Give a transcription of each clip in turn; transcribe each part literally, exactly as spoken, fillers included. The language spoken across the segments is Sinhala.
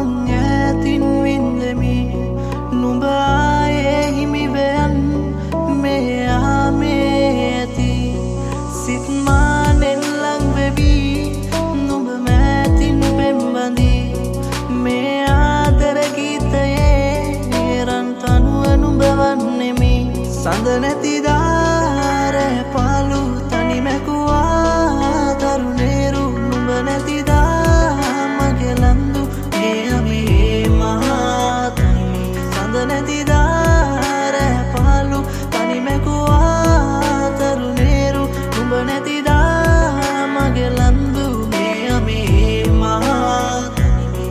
මං ඈතින් වින්දෙමි නුඹ ආයේ හිමිවයන් මේ යාමේ ඇති සිත් මානෙන් ලං වෙවි නුඹ මෑතින් පෙම්බඳී මේ ආදර ගීතයේ රන් තනුව නුඹ වන්නෙමි සඳ නැති දාරය පාලු තනි මැකුවා තරුණේරු නුඹ නැති දා මගේ ලන්දු මේ අමේ මහතනි සඳ නැති දාරය පාලු තනි මැකුවා තරුණේරු නුඹ නැති දා මගේ ලන්දු මේ අමේ මහතනි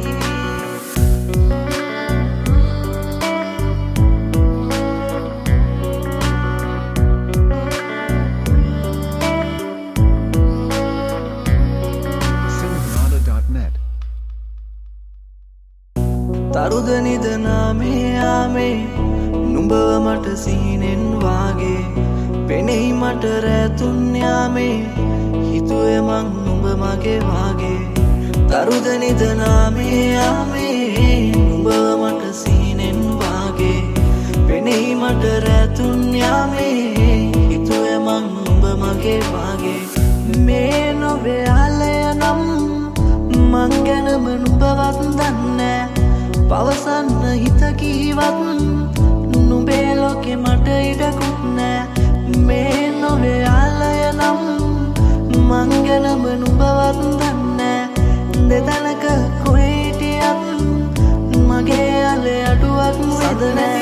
තරුද නිදනාමේ ආමේ නුඹව මට සීනෙන් වාගේ පෙනෙයි මට රැතුන් යාමේ හිතුවේ මං නුඹ මගේ වාගේ තරුද නිදනාමේ ආමේ නුඹව මට සීනෙන් වාගේ පෙනෙයි මට රැතුන් යාමේ හිතුවේ මං නුඹ මගේ වාගේ මේ නොවේ ආලය නම් මං ගැනම නුඹවත් දන්නේ පවසන්න හිත කීවත් නුඹේ ලෝකෙ මට ඉඩකුත් නෑ මේ නොවේ ආලය නම් මං ගැනම නුඹවත් දන්නේ දෙතනක කොහෙ හිටියත් මගේ අලේ අඩුවක් සද නෑ